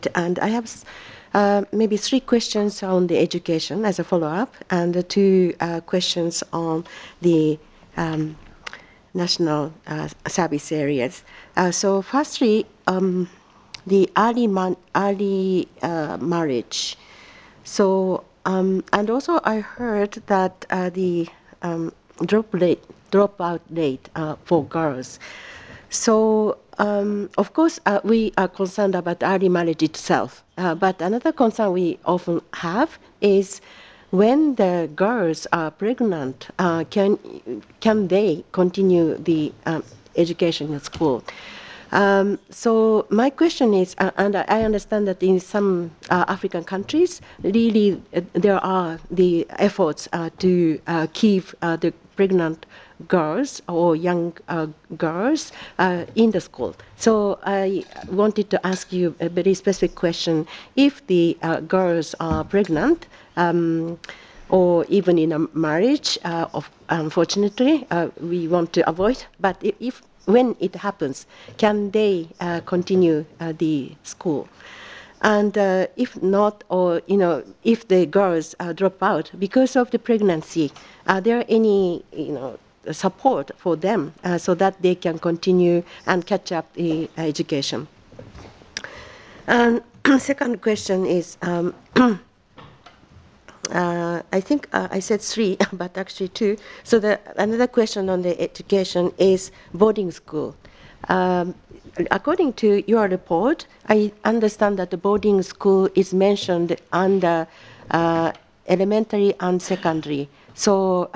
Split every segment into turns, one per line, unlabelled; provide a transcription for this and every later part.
great. And I have maybe 3 questions on the education as a follow-up, and 2 questions on the national service areas. So firstly, the early marriage. So, and also I heard that the dropout rate for girls. So, of course, we are concerned about early marriage itself. But another concern we often have is when the girls are pregnant, can they continue the education in school? So my question is, and I understand that in some African countries, really there are the efforts to keep the pregnant girls or young girls in the school. So I wanted to ask you a very specific question. If the girls are pregnant, or even in a marriage, unfortunately, we want to avoid, but if when it happens, can they continue the school? And if not, or if the girls drop out because of the pregnancy, are there any support for them so that they can continue and catch up the education? And second question is, I think I said 3, but actually 2. So another question on the education is boarding school. According to your report, I understand that the boarding school is mentioned under elementary and secondary. So,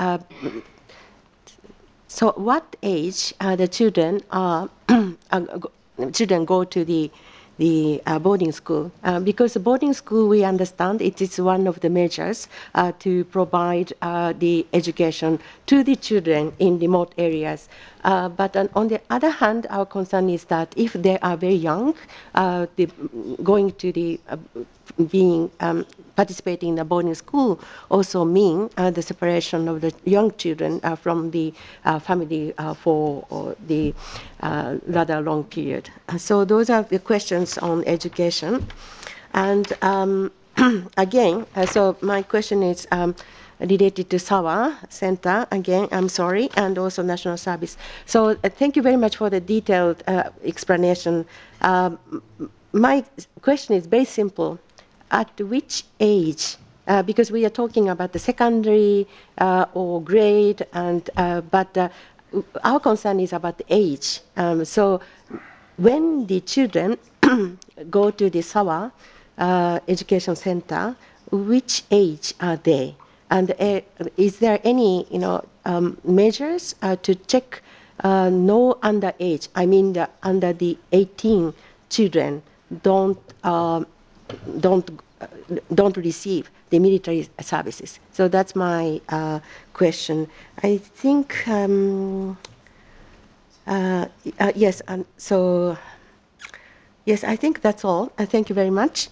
so what age the children children go to the boarding school? Because the boarding school, we understand, it is one of the measures to provide the education to the children in remote areas. But on the other hand, our concern is that if they are very young, going to the participating in the boarding school also mean the separation of the young children from the family for the rather long period. So those are the questions on education. And again, so my question is related to SAWA Center. Again, I'm sorry, and also National Service. So thank you very much for the detailed explanation. My question is very simple. At which age? Because we are talking about the secondary or grade, and but our concern is about the age. So when the children go to the SAWA education center, which age are they? And is there any measures to check no underage? I mean, under the 18 children don't receive the military services. So that's my question. I think yes, and so yes, I think that's all. Thank you very much.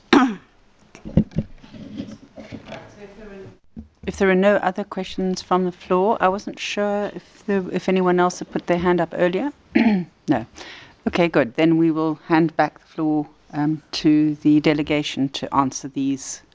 If there are no other questions from the floor, I wasn't sure if anyone else had put their hand up earlier. No. Okay, good. Then we will hand back the floor to the delegation to answer these